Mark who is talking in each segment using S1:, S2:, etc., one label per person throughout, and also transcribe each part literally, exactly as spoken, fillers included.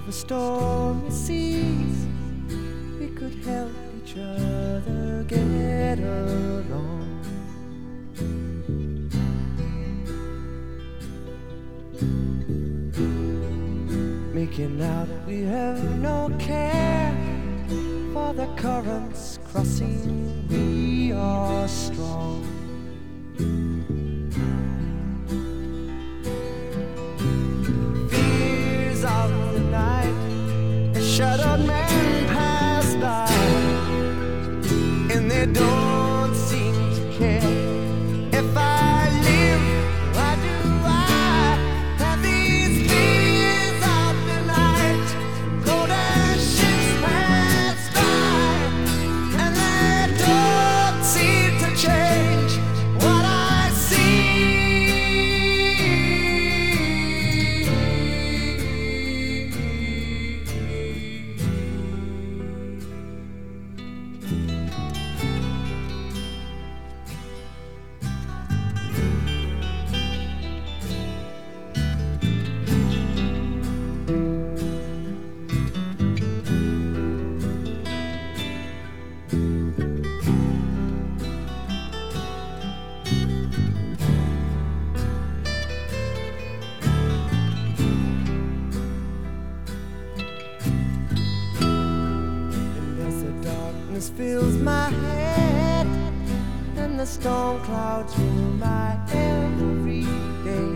S1: over stormy seas, we could help each other get along. Making out we have no care for the currents crossing, we are strong. Fears of the night, a shadowed man pass by, and they don't seem to care. If I live, why do I have these fears of the night? Golden ships pass by, and they don't seem to change what I see. Darkness fills my head, and the storm clouds rule my every day.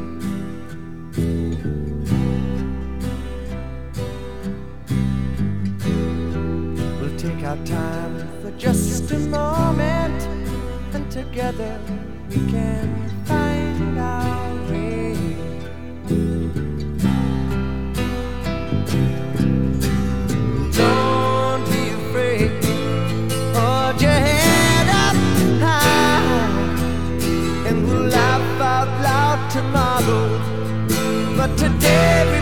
S1: We'll take our time for just a moment, and together we can find our way. Tomorrow, but today we